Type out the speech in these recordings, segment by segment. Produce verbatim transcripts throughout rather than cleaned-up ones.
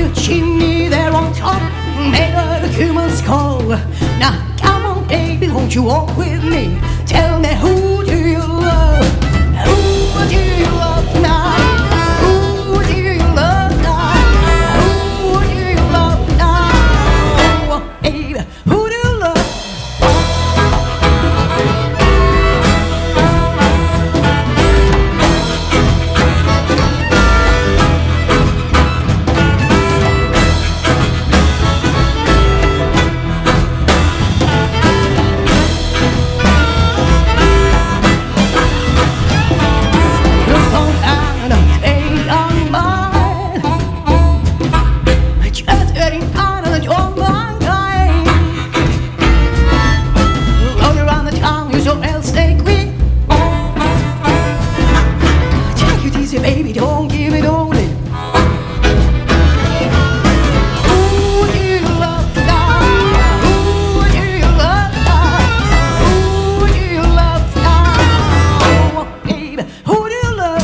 the chimney there on top made of a human skull. Now come on baby, won't you walk with me? Tell me, who do you love? Who do you love now? Who do you love now? Who do you love now? Oh, baby, who do you love? Baby, don't give it only. Who do you love now? Who do you love now? Who do you love now? Oh, baby, who do you love?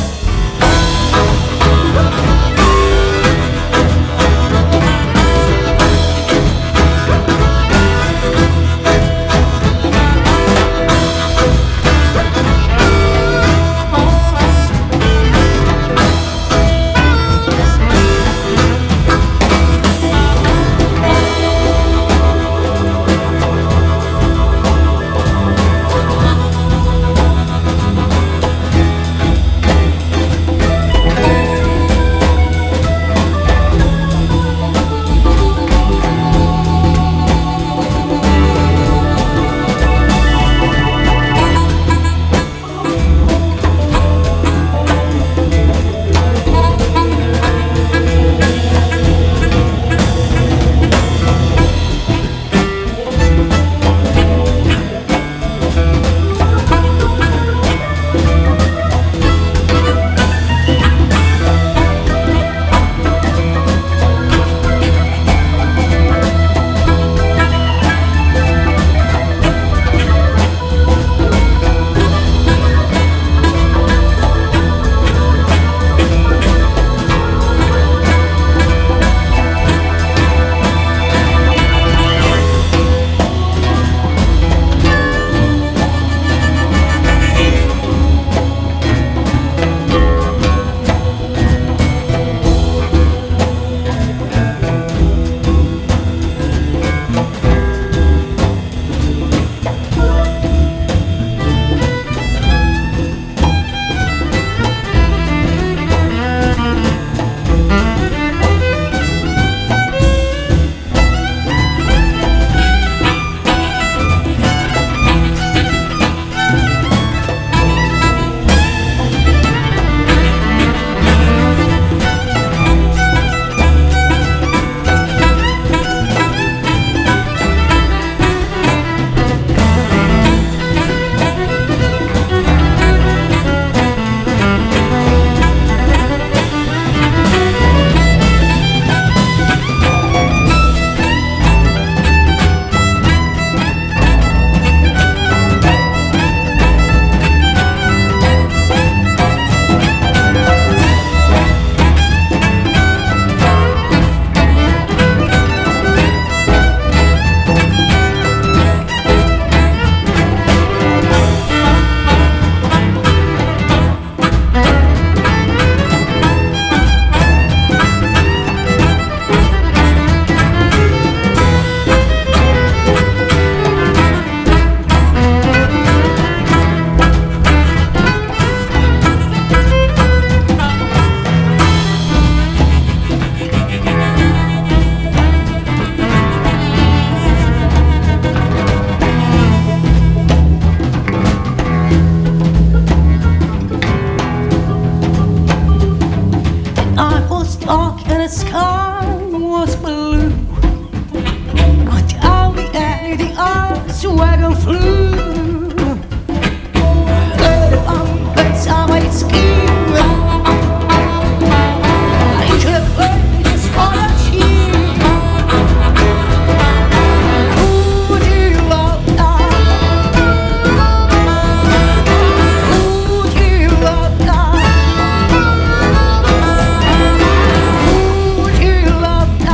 the sky was blue, but down the alley the ice wagon flew. Heard on the summer scheme, I could have heard just for a cheap. Who do you love now? Who do you love now? Who do you love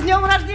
с днем рождения!